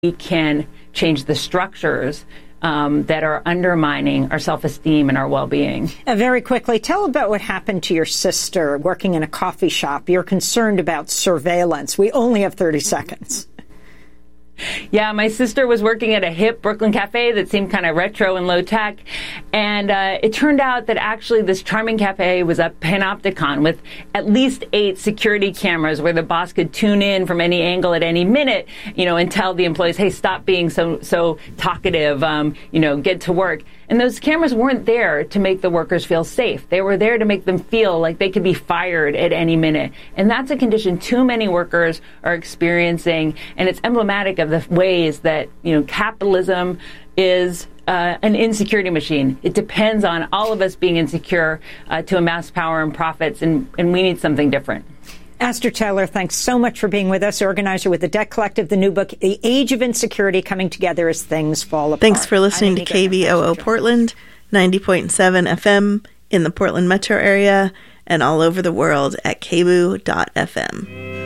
we can change the structures that are undermining our self-esteem and our well-being. Very quickly, tell about what happened to your sister working in a coffee shop. You're concerned about surveillance. We only have 30 seconds. Yeah, my sister was working at a hip Brooklyn cafe that seemed kind of retro and low tech. And it turned out that actually this charming cafe was a panopticon with at least 8 security cameras where the boss could tune in from any angle at any minute, and tell the employees, hey, stop being so talkative, get to work. And those cameras weren't there to make the workers feel safe. They were there to make them feel like they could be fired at any minute. And that's a condition too many workers are experiencing. And it's emblematic of the ways that, capitalism is an insecurity machine. It depends on all of us being insecure to amass power and profits. And we need something different. Astor Taylor, thanks so much for being with us, organizer with the Debt Collective, the new book, The Age of Insecurity, Coming Together as Things Fall Apart. Thanks for listening to KBOO Portland, 90.7 FM in the Portland metro area and all over the world at kboo.fm.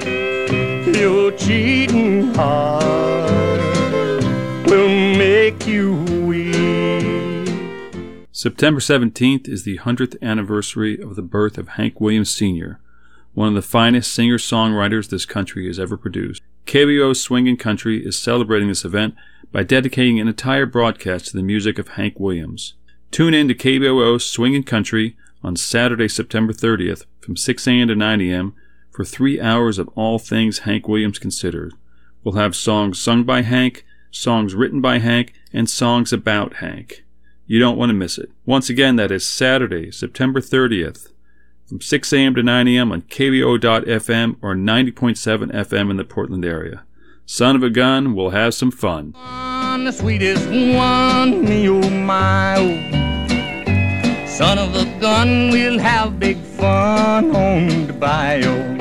Your cheating heart will make you weep. September 17th is the 100th anniversary of the birth of Hank Williams Sr., one of the finest singer-songwriters this country has ever produced. KBOO Swingin' Country is celebrating this event by dedicating an entire broadcast to the music of Hank Williams. Tune in to KBOO Swingin' Country on Saturday, September 30th from 6 a.m. to 9 a.m. for 3 hours of all things Hank Williams considered. We'll have songs sung by Hank, songs written by Hank, and songs about Hank. You don't want to miss it. Once again, that is Saturday, September 30th. From 6 a.m. to 9 a.m. on KBO.FM or 90.7 FM in the Portland area. Son of a gun, we'll have some fun. The sweetest one, me oh my oh. Son of a gun, we'll have big fun on the bayou.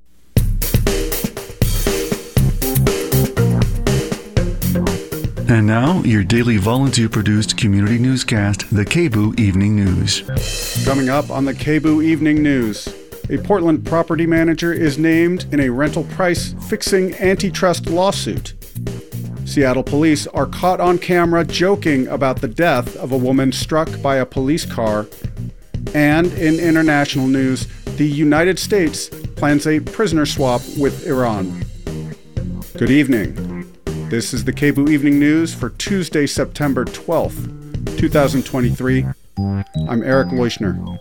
And now, your daily volunteer-produced community newscast, the KBOO Evening News. Coming up on the KBOO Evening News, a Portland property manager is named in a rental price fixing antitrust lawsuit. Seattle police are caught on camera joking about the death of a woman struck by a police car. And in international news, the United States plans a prisoner swap with Iran. Good evening. This is the KBOO Evening News for Tuesday, September 12th, 2023. I'm Eric Leuschner.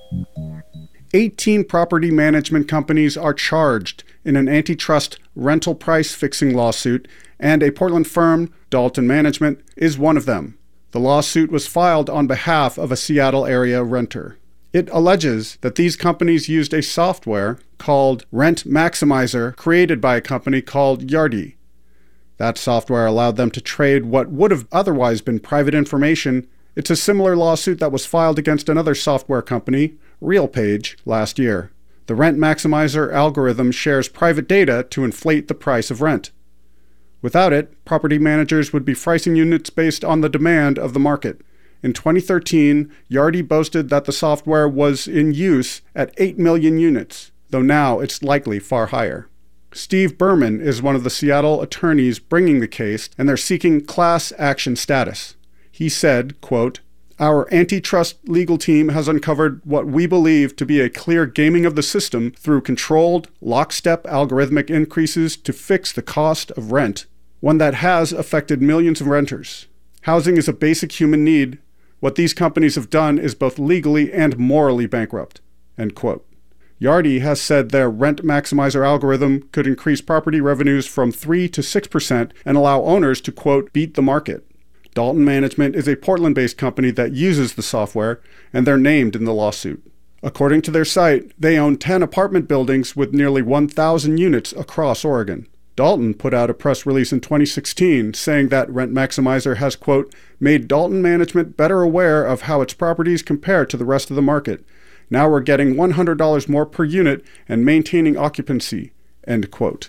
18 property management companies are charged in an antitrust rental price fixing lawsuit, and a Portland firm, Dalton Management, is one of them. The lawsuit was filed on behalf of a Seattle area renter. It alleges that these companies used a software called Rent Maximizer created by a company called Yardi. That software allowed them to trade what would have otherwise been private information. It's a similar lawsuit that was filed against another software company, RealPage, last year. The Rent Maximizer algorithm shares private data to inflate the price of rent. Without it, property managers would be pricing units based on the demand of the market. In 2013, Yardi boasted that the software was in use at 8 million units, though now it's likely far higher. Steve Berman is one of the Seattle attorneys bringing the case, and they're seeking class action status. He said, quote, "Our antitrust legal team has uncovered what we believe to be a clear gaming of the system through controlled, lockstep algorithmic increases to fix the cost of rent, one that has affected millions of renters. Housing is a basic human need. What these companies have done is both legally and morally bankrupt." End quote. Yardi has said their Rent Maximizer algorithm could increase property revenues from 3 to 6% and allow owners to, quote, beat the market. Dalton Management is a Portland-based company that uses the software, and they're named in the lawsuit. According to their site, they own 10 apartment buildings with nearly 1,000 units across Oregon. Dalton put out a press release in 2016 saying that Rent Maximizer has, quote, made Dalton Management better aware of how its properties compare to the rest of the market. Now we're getting $100 more per unit and maintaining occupancy, end quote.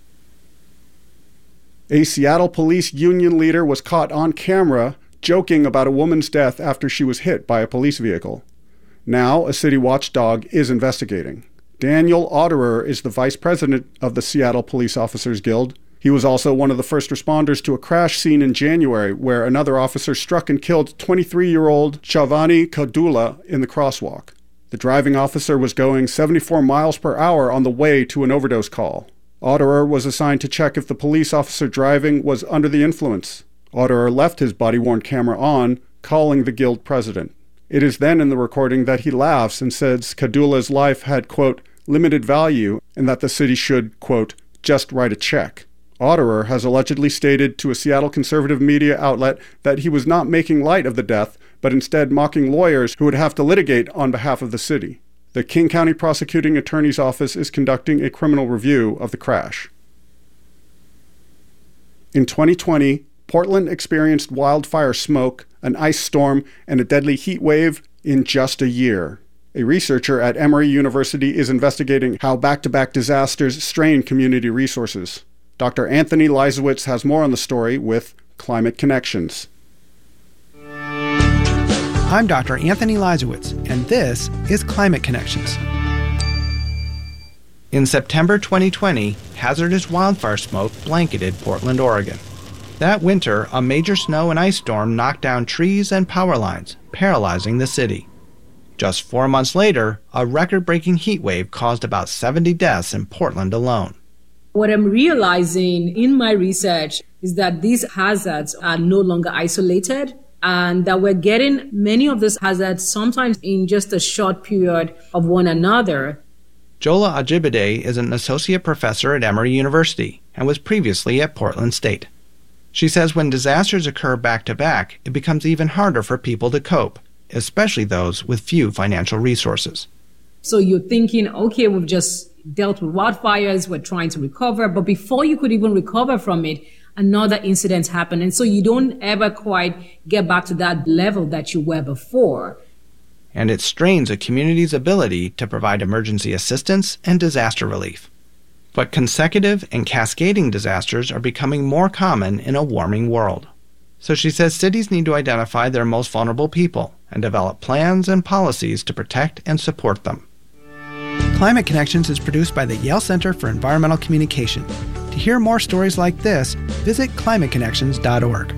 A Seattle police union leader was caught on camera joking about a woman's death after she was hit by a police vehicle. Now a city watchdog is investigating. Daniel Otterer is the vice president of the Seattle Police Officers Guild. He was also one of the first responders to a crash scene in January where another officer struck and killed 23-year-old Shavani Kadula in the crosswalk. The driving officer was going 74 miles per hour on the way to an overdose call. Otterer was assigned to check if the police officer driving was under the influence. Otterer left his body-worn camera on, calling the guild president. It is then in the recording that he laughs and says Kadula's life had, quote, limited value and that the city should, quote, just write a check. Otterer has allegedly stated to a Seattle conservative media outlet that he was not making light of the death, but instead mocking lawyers who would have to litigate on behalf of the city. The King County Prosecuting Attorney's Office is conducting a criminal review of the crash. In 2020, Portland experienced wildfire smoke, an ice storm, and a deadly heat wave in just a year. A researcher at Emory University is investigating how back-to-back disasters strain community resources. Dr. Anthony Leisowitz has more on the story with Climate Connections. I'm Dr. Anthony Leisowitz, and this is Climate Connections. In September 2020, hazardous wildfire smoke blanketed Portland, Oregon. That winter, a major snow and ice storm knocked down trees and power lines, paralyzing the city. Just 4 months later, a record-breaking heat wave caused about 70 deaths in Portland alone. What I'm realizing in my research is that these hazards are no longer isolated and that we're getting many of these hazards sometimes in just a short period of one another. Jola Ajibade is an associate professor at Emory University and was previously at Portland State. She says when disasters occur back-to-back, it becomes even harder for people to cope, especially those with few financial resources. So you're thinking, okay, we've just dealt with wildfires, we're trying to recover, but before you could even recover from it, another incident happened. And so you don't ever quite get back to that level that you were before. And it strains a community's ability to provide emergency assistance and disaster relief. But consecutive and cascading disasters are becoming more common in a warming world. So she says cities need to identify their most vulnerable people and develop plans and policies to protect and support them. Climate Connections is produced by the Yale Center for Environmental Communication. To hear more stories like this, visit climateconnections.org.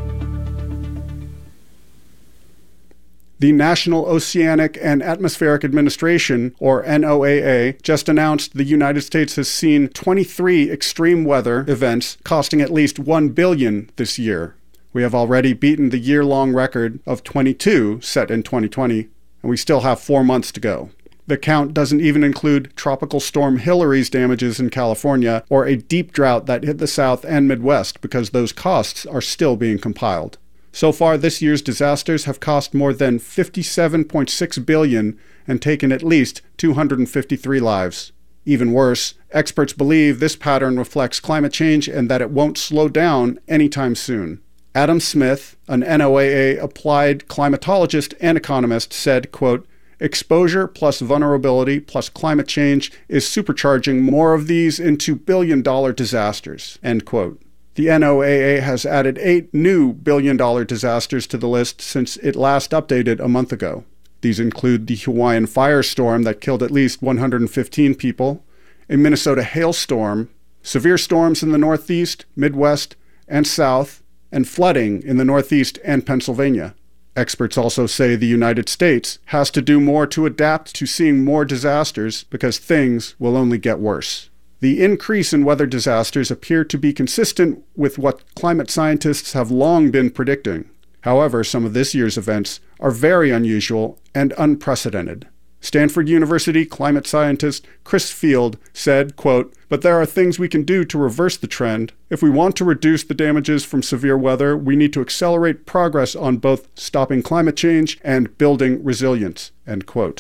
The National Oceanic and Atmospheric Administration, or NOAA, just announced the United States has seen 23 extreme weather events costing at least $1 billion this year. We have already beaten the year-long record of 22 set in 2020, and we still have 4 months to go. The count doesn't even include Tropical Storm Hillary's damages in California or a deep drought that hit the South and Midwest because those costs are still being compiled. So far, this year's disasters have cost more than $57.6 billion and taken at least 253 lives. Even worse, experts believe this pattern reflects climate change and that it won't slow down anytime soon. Adam Smith, an NOAA applied climatologist and economist, said, quote, exposure plus vulnerability plus climate change is supercharging more of these into billion-dollar disasters, end quote. The NOAA has added 8 new billion-dollar disasters to the list since it last updated a month ago. These include the Hawaiian firestorm that killed at least 115 people, a Minnesota hailstorm, severe storms in the Northeast, Midwest, and South, and flooding in the Northeast and Pennsylvania. Experts also say the United States has to do more to adapt to seeing more disasters because things will only get worse. The increase in weather disasters appear to be consistent with what climate scientists have long been predicting. However, some of this year's events are very unusual and unprecedented. Stanford University climate scientist Chris Field said, quote, but there are things we can do to reverse the trend. If we want to reduce the damages from severe weather, we need to accelerate progress on both stopping climate change and building resilience, end quote.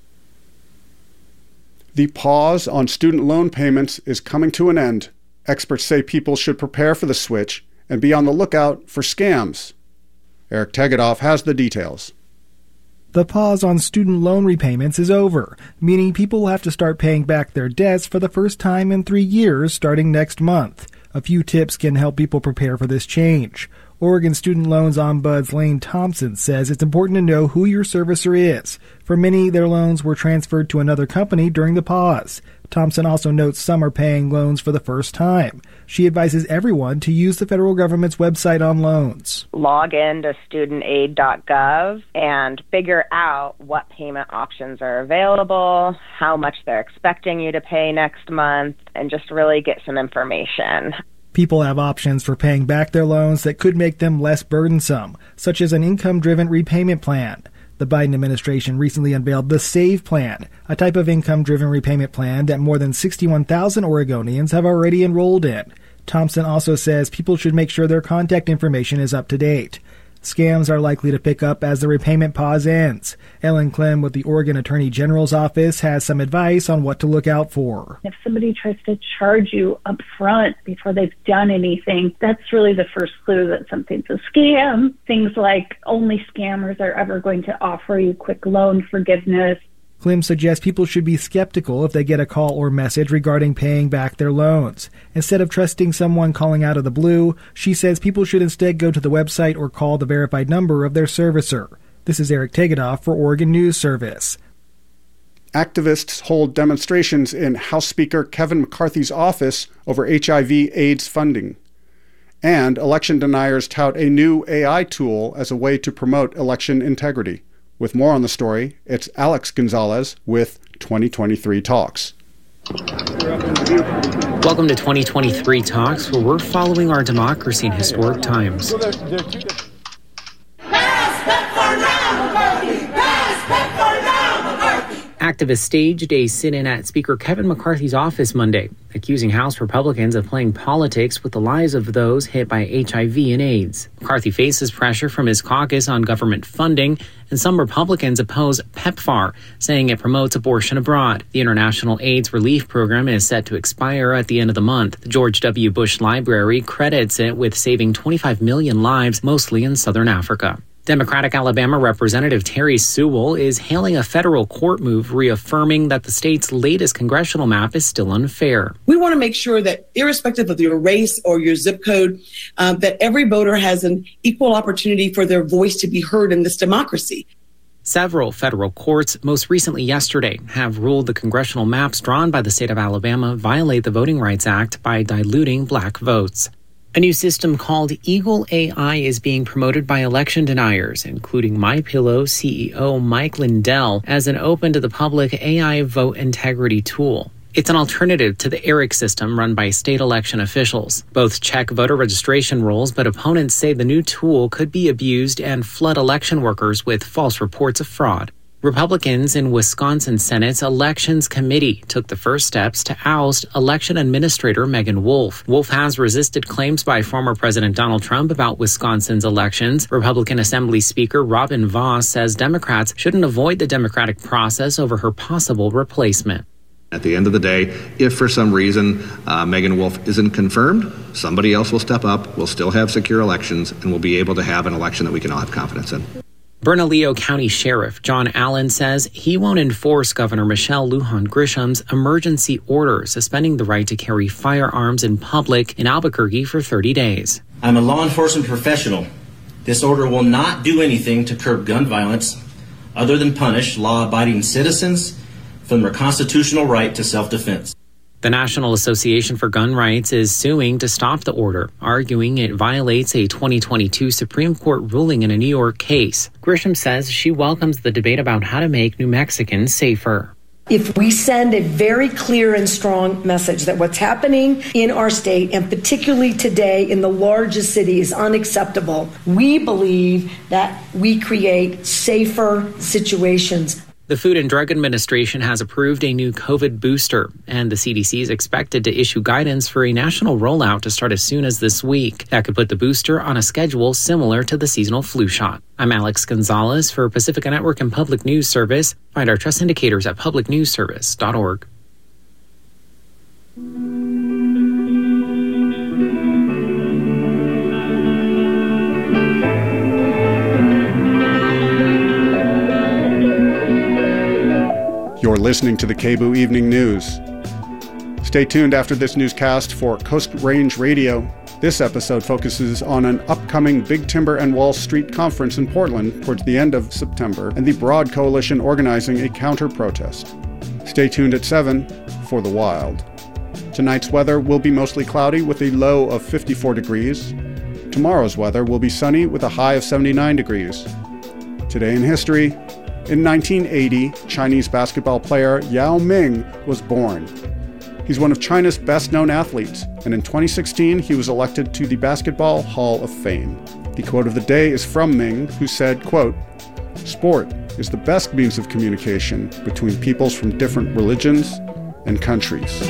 The pause on student loan payments is coming to an end. Experts say people should prepare for the switch and be on the lookout for scams. Eric Tegedoff has the details. The pause on student loan repayments is over, meaning people will have to start paying back their debts for the first time in 3 years starting next month. A few tips can help people prepare for this change. Oregon Student Loans Ombuds Lane Thompson says it's important to know who your servicer is. For many, their loans were transferred to another company during the pause. Thompson also notes some are paying loans for the first time. She advises everyone to use the federal government's website on loans. Log in to studentaid.gov and figure out what payment options are available, how much they're expecting you to pay next month, and just really get some information. People have options for paying back their loans that could make them less burdensome, such as an income-driven repayment plan. The Biden administration recently unveiled the SAVE Plan, a type of income-driven repayment plan that more than 61,000 Oregonians have already enrolled in. Thompson also says people should make sure their contact information is up to date. Scams are likely to pick up as the repayment pause ends. Ellen Clem with the Oregon Attorney General's office has some advice on what to look out for. If somebody tries to charge you up front before they've done anything, that's really the first clue that something's a scam. Things like only scammers are ever going to offer you quick loan forgiveness. Clem suggests people should be skeptical if they get a call or message regarding paying back their loans. Instead of trusting someone calling out of the blue, she says people should instead go to the website or call the verified number of their servicer. This is Eric Tegedoff for Oregon News Service. Activists hold demonstrations in House Speaker Kevin McCarthy's office over HIV/AIDS funding. And election deniers tout a new AI tool as a way to promote election integrity. With more on the story, it's Alex Gonzalez with 2023 Talks. Welcome to 2023 Talks, where we're following our democracy in historic times. Activists staged a sit-in at Speaker Kevin McCarthy's office Monday, accusing House Republicans of playing politics with the lives of those hit by HIV and AIDS. McCarthy faces pressure from his caucus on government funding, and some Republicans oppose PEPFAR, saying it promotes abortion abroad. The International AIDS Relief Program is set to expire at the end of the month. The George W. Bush Library credits it with saving 25 million lives, mostly in southern Africa. Democratic Alabama Representative Terry Sewell is hailing a federal court move reaffirming that the state's latest congressional map is still unfair. We want to make sure that irrespective of your race or your zip code, that every voter has an equal opportunity for their voice to be heard in this democracy. Several federal courts, most recently yesterday, have ruled the congressional maps drawn by the state of Alabama violate the Voting Rights Act by diluting black votes. A new system called Eagle AI is being promoted by election deniers, including MyPillow CEO Mike Lindell, as an open-to-the-public AI vote integrity tool. It's an alternative to the ERIC system run by state election officials. Both check voter registration rolls, but opponents say the new tool could be abused and flood election workers with false reports of fraud. Republicans in Wisconsin Senate's Elections Committee took the first steps to oust election administrator Megan Wolf. Wolf has resisted claims by former President Donald Trump about Wisconsin's elections. Republican Assembly Speaker Robin Vos says Democrats shouldn't avoid the democratic process over her possible replacement. At the end of the day, if for some reason Megan Wolf isn't confirmed, somebody else will step up, we'll still have secure elections, and we'll be able to have an election that we can all have confidence in. Bernalillo County Sheriff John Allen says he won't enforce Governor Michelle Lujan Grisham's emergency order suspending the right to carry firearms in public in Albuquerque for 30 days. I'm a law enforcement professional. This order will not do anything to curb gun violence other than punish law-abiding citizens from their constitutional right to self-defense. The National Association for Gun Rights is suing to stop the order, arguing it violates a 2022 Supreme Court ruling in a New York case. Grisham says she welcomes the debate about how to make New Mexicans safer. If we send a very clear and strong message that what's happening in our state, and particularly today in the largest city, is unacceptable, we believe that we create safer situations. The Food and Drug Administration has approved a new COVID booster, and the CDC is expected to issue guidance for a national rollout to start as soon as this week. That could put the booster on a schedule similar to the seasonal flu shot. I'm Alex Gonzalez for Pacifica Network and Public News Service. Find our trust indicators at publicnewsservice.org. You're listening to the KBOO Evening News. Stay tuned after this newscast for Coast Range Radio. This episode focuses on an upcoming Big Timber and Wall Street conference in Portland towards the end of September and the Broad Coalition organizing a counter-protest. Stay tuned at 7 for The Wild. Tonight's weather will be mostly cloudy with a low of 54 degrees. Tomorrow's weather will be sunny with a high of 79 degrees. Today in history, in 1980, Chinese basketball player Yao Ming was born. He's one of China's best-known athletes, and in 2016, he was elected to the Basketball Hall of Fame. The quote of the day is from Ming, who said, quote, "Sport is the best means of communication between peoples from different religions and countries."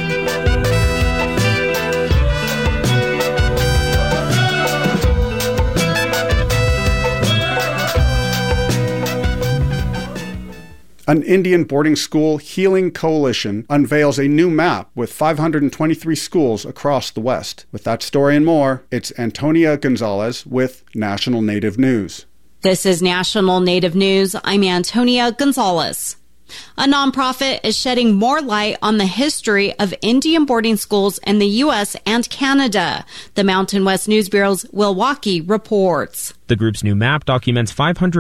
An Indian boarding school healing coalition unveils a new map with 523 schools across the West. With that story and more, it's Antonia Gonzalez with National Native News. This is National Native News. I'm Antonia Gonzalez. A nonprofit is shedding more light on the history of Indian boarding schools in the U.S. and Canada. The Mountain West News Bureau's Will Walkie reports. The group's new map documents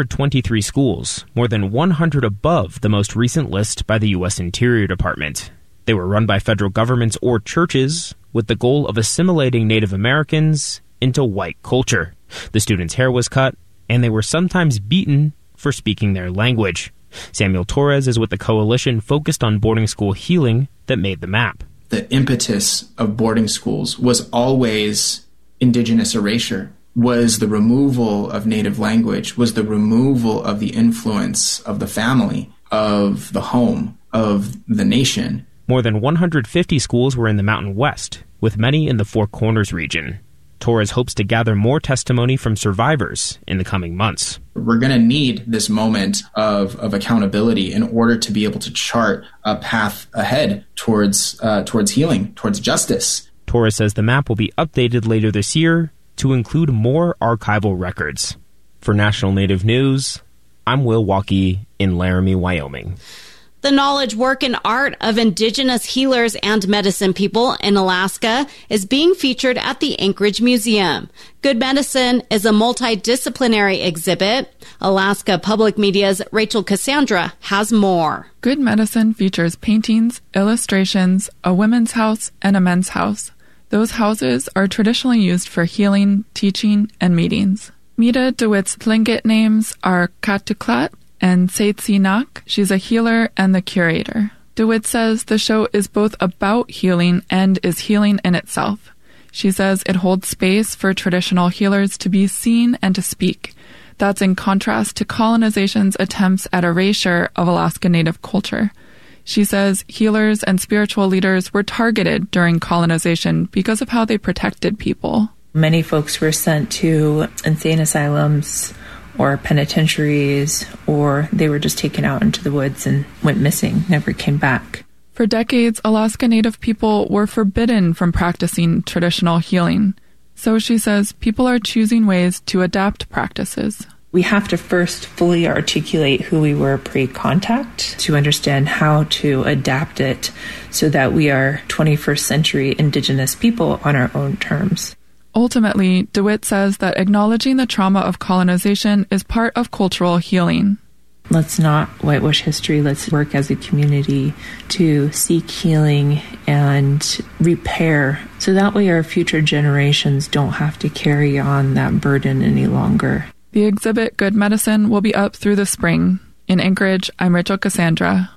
523 schools, more than 100 above the most recent list by the U.S. Interior Department. They were run by federal governments or churches with the goal of assimilating Native Americans into white culture. The students' hair was cut, and they were sometimes beaten for speaking their language. Samuel Torres is with the coalition focused on boarding school healing that made the map. The impetus of boarding schools was always indigenous erasure, was the removal of native language, was the removal of the influence of the family, of the home, of the nation. More than 150 schools were in the Mountain West, with many in the Four Corners region. Torres hopes to gather more testimony from survivors in the coming months. We're going to need this moment of accountability in order to be able to chart a path ahead towards healing, towards justice. Torres says the map will be updated later this year to include more archival records. For National Native News, I'm Will Walkie in Laramie, Wyoming. The knowledge, work, and art of indigenous healers and medicine people in Alaska is being featured at the Anchorage Museum. Good Medicine is a multidisciplinary exhibit. Alaska Public Media's Rachel Cassandra has more. Good Medicine features paintings, illustrations, a women's house, and a men's house. Those houses are traditionally used for healing, teaching, and meetings. Mita DeWitt's Tlingit names are Katuklat and Seitsinak. She's a healer and the curator. DeWitt says the show is both about healing and is healing in itself. She says it holds space for traditional healers to be seen and to speak. That's in contrast to colonization's attempts at erasure of Alaska Native culture. She says healers and spiritual leaders were targeted during colonization because of how they protected people. Many folks were sent to insane asylums or penitentiaries, or they were just taken out into the woods and went missing, never came back. For decades, Alaska Native people were forbidden from practicing traditional healing. So she says people are choosing ways to adapt practices. We have to first fully articulate who we were pre-contact to understand how to adapt it so that we are 21st century Indigenous people on our own terms. Ultimately, DeWitt says that acknowledging the trauma of colonization is part of cultural healing. Let's not whitewash history. Let's work as a community to seek healing and repair so that way our future generations don't have to carry on that burden any longer. The exhibit Good Medicine will be up through the spring. In Anchorage, I'm Rachel Cassandra.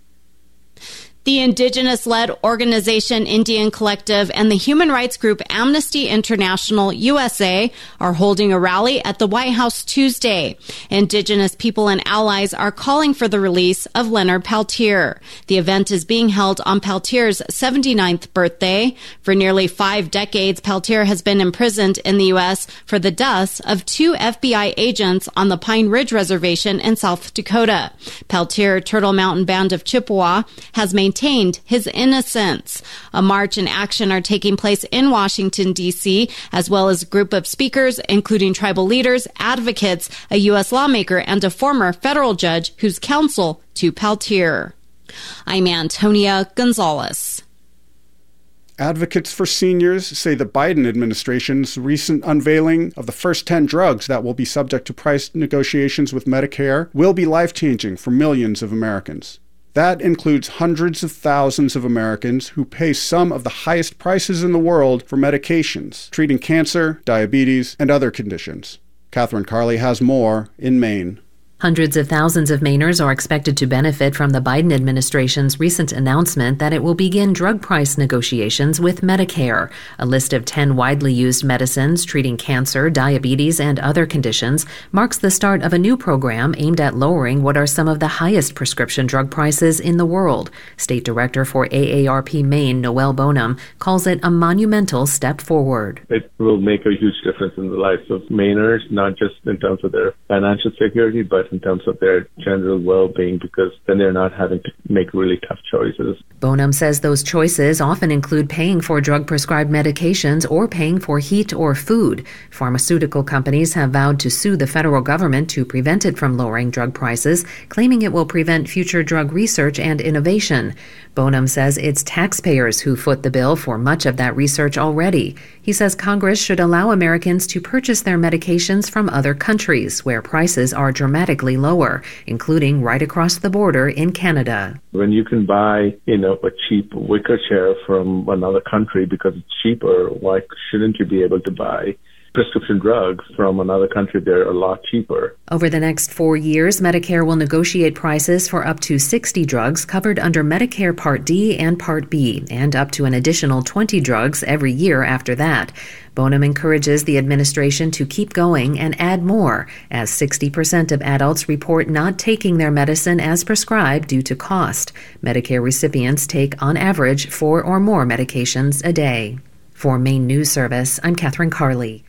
The Indigenous-led organization Indian Collective and the human rights group Amnesty International USA are holding a rally at the White House Tuesday. Indigenous people and allies are calling for the release of Leonard Peltier. The event is being held on Peltier's 79th birthday. For nearly 5 decades, Peltier has been imprisoned in the U.S. for the deaths of 2 FBI agents on the Pine Ridge Reservation in South Dakota. Peltier, Turtle Mountain Band of Chippewa, has maintained his innocence. A march and action are taking place in Washington, D.C., as well as a group of speakers, including tribal leaders, advocates, a U.S. lawmaker, and a former federal judge who's counsel to Peltier. I'm Antonia Gonzalez. Advocates for seniors say the Biden administration's recent unveiling of the first 10 drugs that will be subject to price negotiations with Medicare will be life-changing for millions of Americans. That includes hundreds of thousands of Americans who pay some of the highest prices in the world for medications, treating cancer, diabetes, and other conditions. Catherine Carley has more in Maine. Hundreds of thousands of Mainers are expected to benefit from the Biden administration's recent announcement that it will begin drug price negotiations with Medicare. A list of 10 widely used medicines treating cancer, diabetes, and other conditions marks the start of a new program aimed at lowering what are some of the highest prescription drug prices in the world. State Director for AARP Maine, Noel Bonham, calls it a monumental step forward. It will make a huge difference in the lives of Mainers, not just in terms of their financial security, but in terms of their general well-being, because then they're not having to make really tough choices. Bonham says those choices often include paying for drug-prescribed medications or paying for heat or food. Pharmaceutical companies have vowed to sue the federal government to prevent it from lowering drug prices, claiming it will prevent future drug research and innovation. Bonham says it's taxpayers who foot the bill for much of that research already. He says Congress should allow Americans to purchase their medications from other countries where prices are dramatically lower, including right across the border in Canada. When you can buy, a cheap wicker chair from another country because it's cheaper, why shouldn't you be able to buy prescription drugs from another country? They're a lot cheaper. Over the next 4 years, Medicare will negotiate prices for up to 60 drugs covered under Medicare Part D and Part B, and up to an additional 20 drugs every year after that. Bonham encourages the administration to keep going and add more, as 60% of adults report not taking their medicine as prescribed due to cost. Medicare recipients take, on average, 4 or more medications a day. For Maine News Service, I'm Catherine Carley.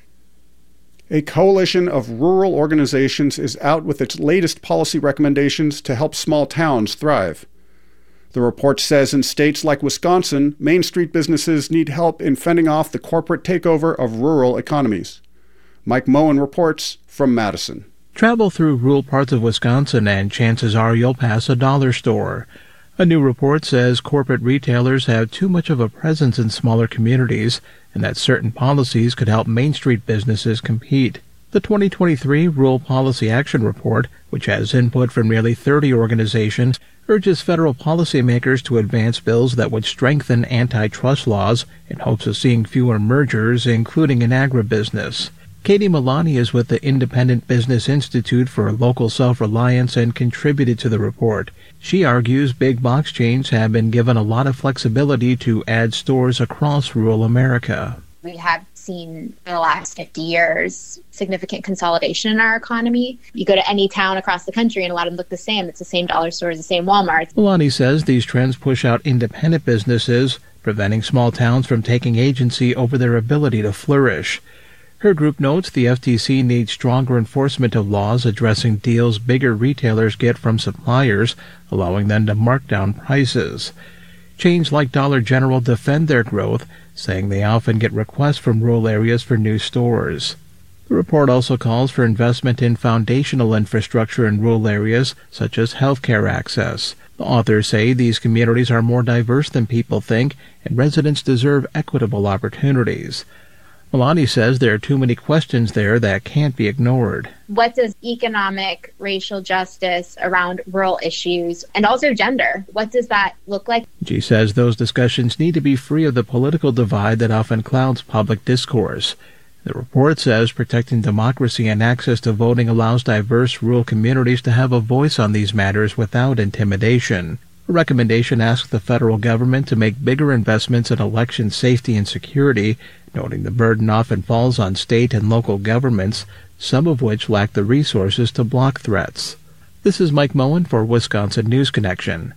A coalition of rural organizations is out with its latest policy recommendations to help small towns thrive. The report says in states like Wisconsin, Main Street businesses need help in fending off the corporate takeover of rural economies. Mike Moen reports from Madison. Travel through rural parts of Wisconsin and chances are you'll pass a dollar store. A new report says corporate retailers have too much of a presence in smaller communities and that certain policies could help Main Street businesses compete. The 2023 Rural Policy Action Report, which has input from nearly 30 organizations, urges federal policymakers to advance bills that would strengthen antitrust laws in hopes of seeing fewer mergers, including in agribusiness. Katie Milani is with the Independent Business Institute for Local Self-Reliance and contributed to the report. She argues big box chains have been given a lot of flexibility to add stores across rural America. We have seen in the last 50 years significant consolidation in our economy. You go to any town across the country and a lot of them look the same. It's the same dollar stores, the same Walmart. Milani says these trends push out independent businesses, preventing small towns from taking agency over their ability to flourish. Her group notes the FTC needs stronger enforcement of laws addressing deals bigger retailers get from suppliers, allowing them to mark down prices. Chains like Dollar General defend their growth, saying they often get requests from rural areas for new stores. The report also calls for investment in foundational infrastructure in rural areas, such as healthcare access. The authors say these communities are more diverse than people think, and residents deserve equitable opportunities. Milani says there are too many questions there that can't be ignored. What does economic, racial justice around rural issues, and also gender, what does that look like? She says those discussions need to be free of the political divide that often clouds public discourse. The report says protecting democracy and access to voting allows diverse rural communities to have a voice on these matters without intimidation. A recommendation asks the federal government to make bigger investments in election safety and security, noting the burden often falls on state and local governments, some of which lack the resources to block threats. This is Mike Moen for Wisconsin News Connection.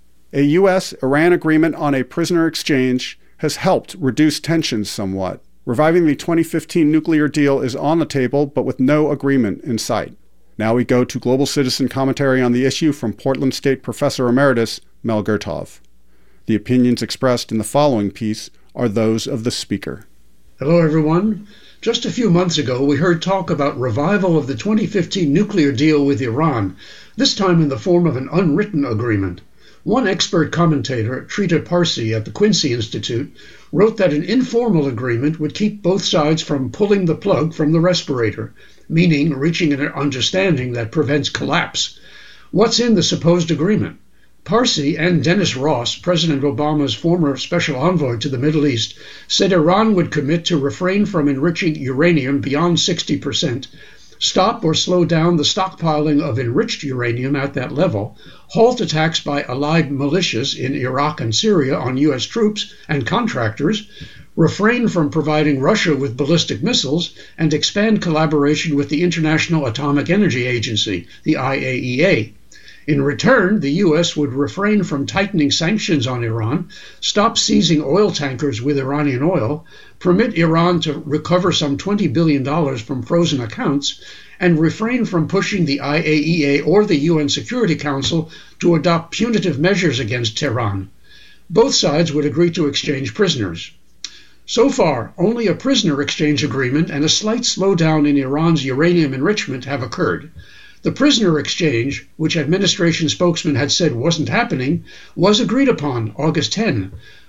A U.S.-Iran agreement on a prisoner exchange has helped reduce tensions somewhat. Reviving the 2015 nuclear deal is on the table, but with no agreement in sight. Now we go to Global Citizen commentary on the issue from Portland State Professor Emeritus Mel Gertov. The opinions expressed in the following piece are those of the speaker. Hello, everyone. Just a few months ago, we heard talk about revival of the 2015 nuclear deal with Iran, this time in the form of an unwritten agreement. One expert commentator, Trita Parsi at the Quincy Institute, wrote that an informal agreement would keep both sides from pulling the plug from the respirator, meaning reaching an understanding that prevents collapse. What's in the supposed agreement? Parsi and Dennis Ross, President Obama's former special envoy to the Middle East, said Iran would commit to refrain from enriching uranium beyond 60%, stop or slow down the stockpiling of enriched uranium at that level, halt attacks by allied militias in Iraq and Syria on U.S. troops and contractors, refrain from providing Russia with ballistic missiles, and expand collaboration with the International Atomic Energy Agency, the IAEA. In return, the U.S. would refrain from tightening sanctions on Iran, stop seizing oil tankers with Iranian oil, permit Iran to recover some $20 billion from frozen accounts, and refrain from pushing the IAEA or the UN Security Council to adopt punitive measures against Tehran. Both sides would agree to exchange prisoners. So far, only a prisoner exchange agreement and a slight slowdown in Iran's uranium enrichment have occurred. The prisoner exchange, which administration spokesman had said wasn't happening, was agreed upon August 10.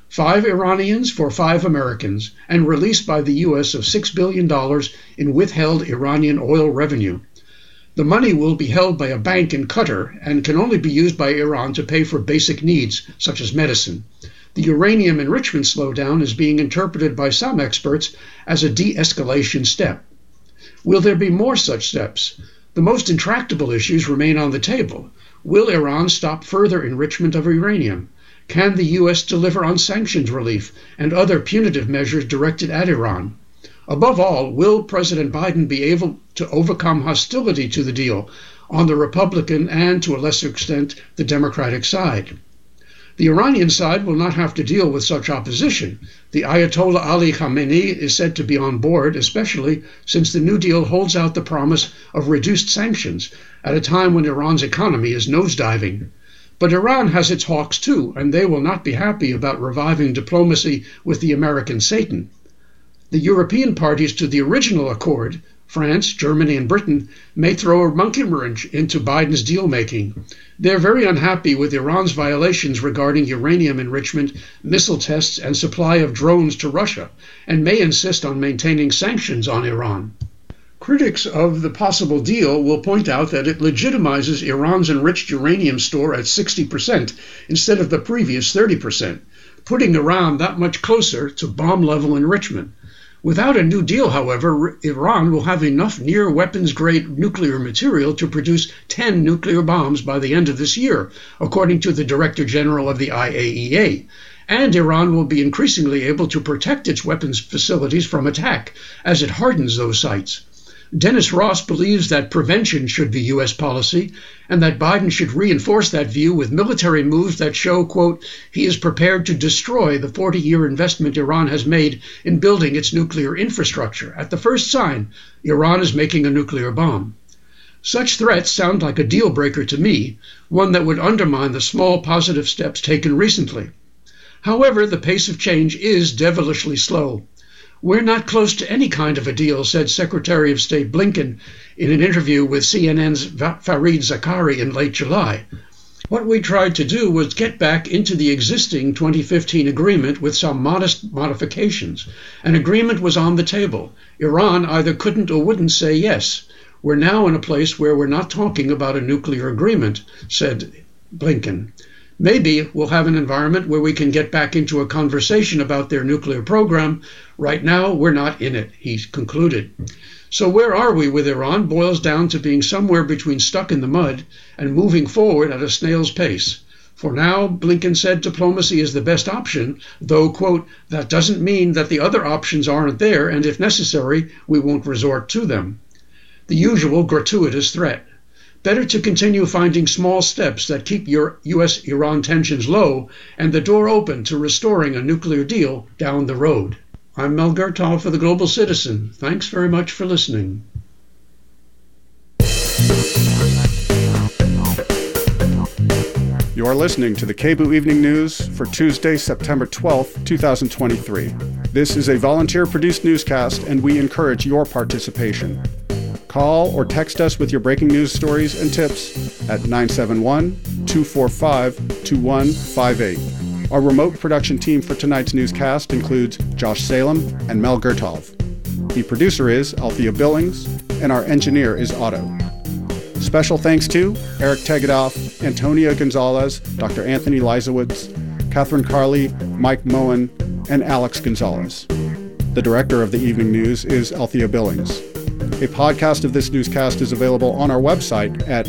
5 Iranians for 5 Americans, and release by the U.S. of $6 billion in withheld Iranian oil revenue. The money will be held by a bank in Qatar and can only be used by Iran to pay for basic needs, such as medicine. The uranium enrichment slowdown is being interpreted by some experts as a de-escalation step. Will there be more such steps? The most intractable issues remain on the table. Will Iran stop further enrichment of uranium? Can the U.S. deliver on sanctions relief and other punitive measures directed at Iran? Above all, will President Biden be able to overcome hostility to the deal on the Republican and, to a lesser extent, the Democratic side? The Iranian side will not have to deal with such opposition. The Ayatollah Ali Khamenei is said to be on board, especially since the New Deal holds out the promise of reduced sanctions at a time when Iran's economy is nosediving. But Iran has its hawks too, and they will not be happy about reviving diplomacy with the American Satan. The European parties to the original accord, France, Germany, and Britain, may throw a monkey wrench into Biden's deal-making. They're very unhappy with Iran's violations regarding uranium enrichment, missile tests, and supply of drones to Russia, and may insist on maintaining sanctions on Iran. Critics of the possible deal will point out that it legitimizes Iran's enriched uranium store at 60% instead of the previous 30%, putting Iran that much closer to bomb-level enrichment. Without a new deal, however, Iran will have enough near-weapons-grade nuclear material to produce 10 nuclear bombs by the end of this year, according to the Director General of the IAEA. And Iran will be increasingly able to protect its weapons facilities from attack as it hardens those sites. Dennis Ross believes that prevention should be U.S. policy and that Biden should reinforce that view with military moves that show, quote, he is prepared to destroy the 40-year investment Iran has made in building its nuclear infrastructure. At the first sign, Iran is making a nuclear bomb. Such threats sound like a deal breaker to me, one that would undermine the small positive steps taken recently. However, the pace of change is devilishly slow. We're not close to any kind of a deal, said Secretary of State Blinken in an interview with CNN's Fareed Zakaria in late July. What we tried to do was get back into the existing 2015 agreement with some modest modifications. An agreement was on the table. Iran either couldn't or wouldn't say yes. We're now in a place where we're not talking about a nuclear agreement, said Blinken. Maybe we'll have an environment where we can get back into a conversation about their nuclear program. Right now, we're not in it, he concluded. So where are we with Iran boils down to being somewhere between stuck in the mud and moving forward at a snail's pace. For now, Blinken said diplomacy is the best option, though, quote, that doesn't mean that the other options aren't there, and if necessary, we won't resort to them. The usual gratuitous threat. Better to continue finding small steps that keep your U.S.-Iran tensions low and the door open to restoring a nuclear deal down the road. I'm Mel Gertall for The Global Citizen. Thanks very much for listening. You are listening to the KBOO Evening News for Tuesday, September 12th, 2023. This is a volunteer-produced newscast, and we encourage your participation. Call or text us with your breaking news stories and tips at 971-245-2158. Our remote production team for tonight's newscast includes Josh Salem and Mel Gertov. The producer is Althea Billings, and our engineer is Otto. Special thanks to Eric Tegedoff, Antonia Gonzalez, Dr. Anthony Leisowitz, Catherine Carley, Mike Moen, and Alex Gonzalez. The director of the Evening News is Althea Billings. A podcast of this newscast is available on our website at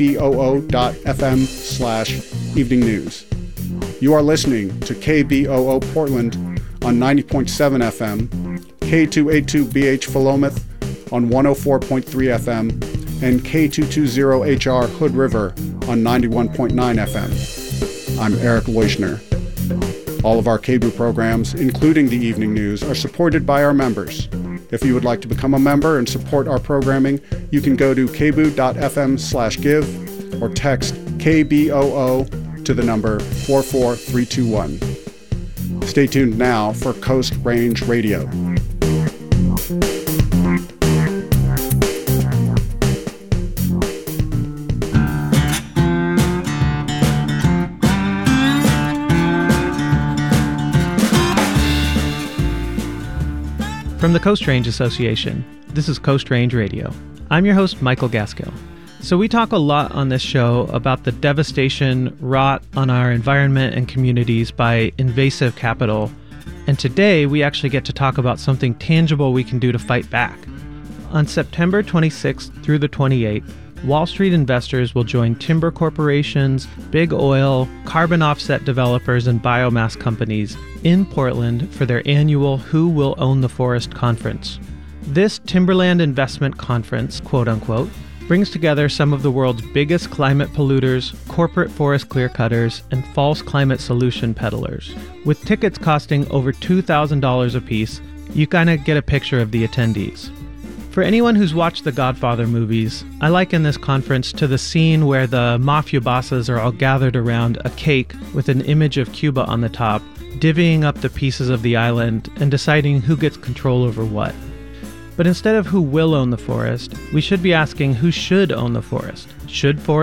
kboo.fm/evening news. You are listening to KBOO Portland on 90.7 FM, K282BH Philomath on 104.3 FM, and K220HR Hood River on 91.9 FM. I'm Eric Leuschner. All of our KBOO programs, including the Evening News, are supported by our members. If you would like to become a member and support our programming, you can go to kboo.fm/give or text KBOO to the number 44321. Stay tuned now for Coast Range Radio. From the Coast Range Association, this is Coast Range Radio. I'm your host, Michael Gaskill. So we talk a lot on this show about the devastation wrought on our environment and communities by invasive capital. And today we actually get to talk about something tangible we can do to fight back. On September 26th through the 28th, Wall Street investors will join timber corporations, big oil, carbon offset developers, and biomass companies in Portland for their annual Who Will Own the Forest conference. This Timberland Investment Conference, quote unquote, brings together some of the world's biggest climate polluters, corporate forest clearcutters, and false climate solution peddlers. With tickets costing over $2,000 a piece, you kind of get a picture of the attendees. For anyone who's watched the Godfather movies, I liken this conference to the scene where the mafia bosses are all gathered around a cake with an image of Cuba on the top, divvying up the pieces of the island and deciding who gets control over what. But instead of who will own the forest, we should be asking who should own the forest. Should forest